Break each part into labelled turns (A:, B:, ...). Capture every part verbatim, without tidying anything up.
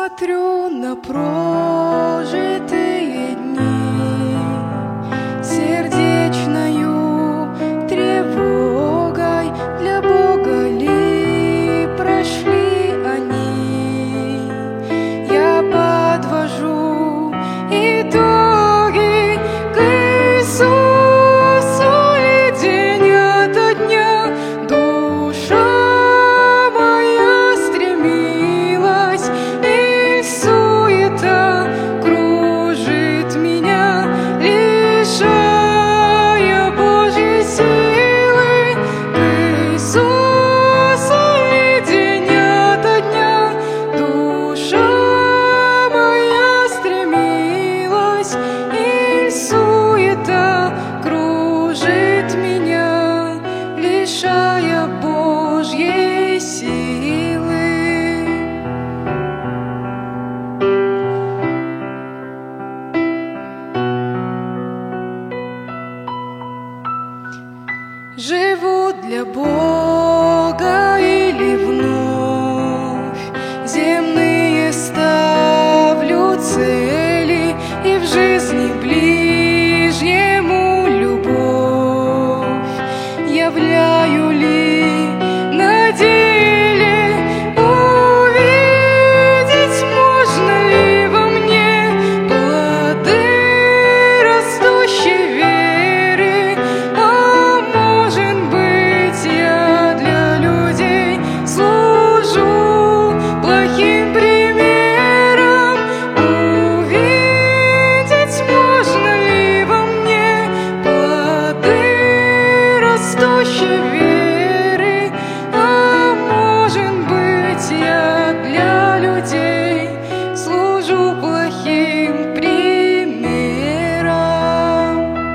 A: Смотрю на прожитые дни сердечною тревогой. Для Бога ли прошли они? Я подвожу итоги к Иисусу, и день ото дня душа моя стремилась, и суета кружит меня, лишая Божьей силы. К Иисусу и день ото дня душа моя стремилась, и суета кружит меня, лишая Божьей силы. Живу для Бога или вновь земные ставлю цели, и в жизни ближнему любовь являю ли на деле? Увидеть можно ли во мне плоды растущей веры? А может быть, я для людей служу плохим примером? Увидеть можно ли во мне плоды растущей веры? А может быть, я для людей служу плохим примером?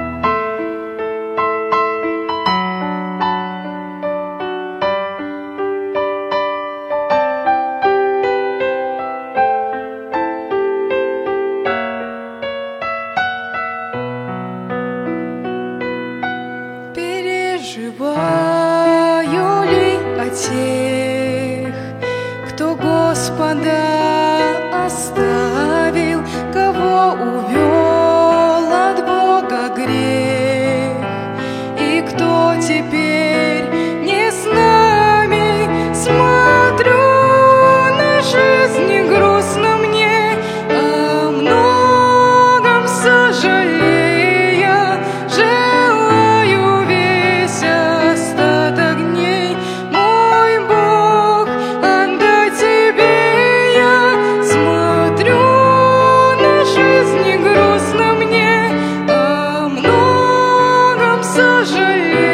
A: Переживаю ли о тех, кто Господа оставил, кого увел от Бога грех, и кто теперь не с нами? Смотрю на жизнь, и грустно мне, о многом сожалея, желаю весь остаток дней, мой Бог, отдать Тебе я. Смотрю на жизнь, и грустно мне, о многом сожалея,